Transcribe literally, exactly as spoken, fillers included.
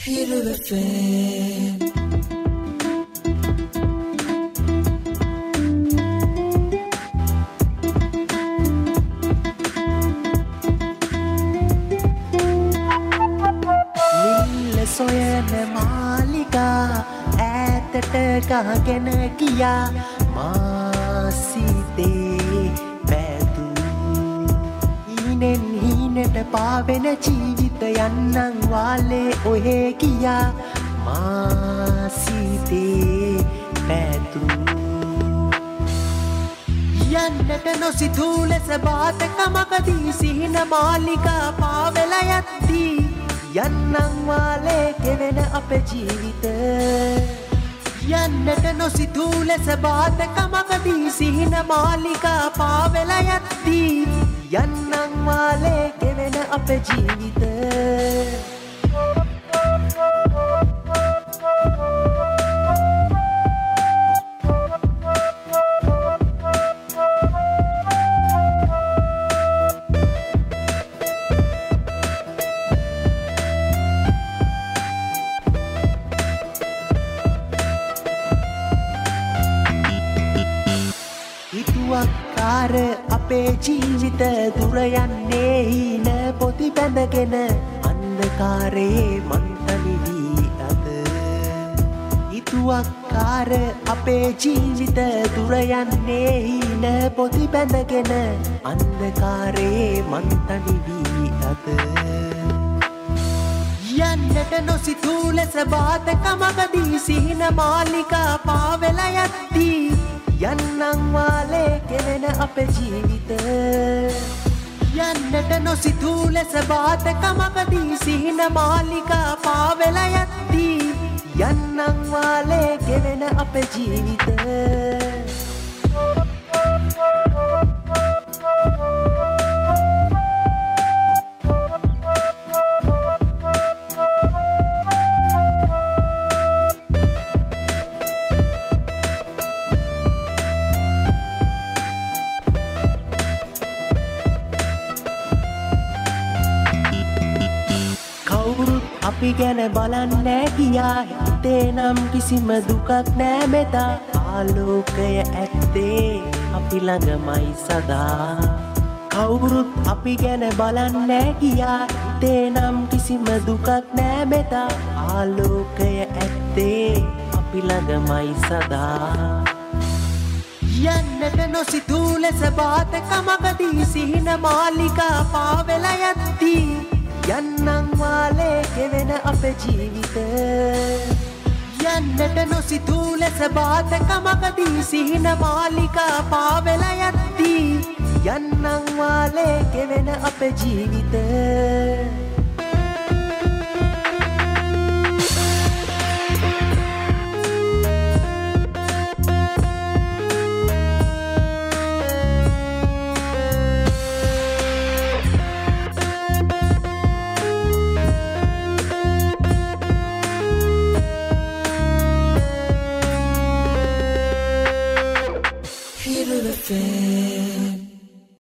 Hiru F M. Nil soyana malika ඈතට ගහගෙන ගියා මාසිතේ පැතු ඊනෙන් හීනට පාවෙන ජීවිත යන්නන් වාලේ ඔහේ ගියා මාසිතේ පැතු යන්නට නොසිතූ ලෙස බාතකමකදී සිහින මාලිකා පාවෙලා යද්දී යන්නන් වාලේ කෙවෙන අපේ ජීවිත යන්නට නොසිතූ ලෙස බාතකමකදී සිහින මාලිකා පාවෙලා යද්දී යන්නන් වාලේ කෙවෙන අපේ ජීවිත වාකාර අපේ ජීවිත දුර යන්නේ හීන පොති බැඳගෙන අන්ධකාරයේ මන්තනි වී අද හිතුවක්කාර අපේ ජීවිත දුර යන්නේ හීන පොති බැඳගෙන අන්ධකාරයේ මන්තනි වී අද යන්නට නොසිතූ ලෙස බාතකමකදී සිහින මාලිකා පාවෙලා යද්දී යන්නන් වාලේ කෙවෙන අපේ ජීවිත යන්නට නොසිතූ ලෙස බාතකමකදී සිහින මාලිකා පාවෙලා යද්දී යන්නන් වාලේ කෙවෙන අපේ ජීවිත අපි ගැන බලන්නේ ගියා හිතේ නම් කිසිම දුකක් නෑ මෙදා ආලෝකය ඇත්තේ අපි ළඟමයි සදා කවුරුත් අපි ගැන බලන්නේ ගියා හිතේ නම් කිසිම දුකක් නෑ මෙදා ආලෝකය ඇත්තේ අපි ළඟමයි සදා යන්නට නොසිතූ ලෙස බාතකමකදී සිහින මාලිකා පාවෙලා යද්දී යන්නන් වාලේ කෙවෙන අපේ ජීවිත යන්නට නොසිතූ ලෙස බාතකමකදී සිහින මාලිකා පාවෙලා යද්දී යන්නන් වාලේ කෙවෙන අපේ ජීවිත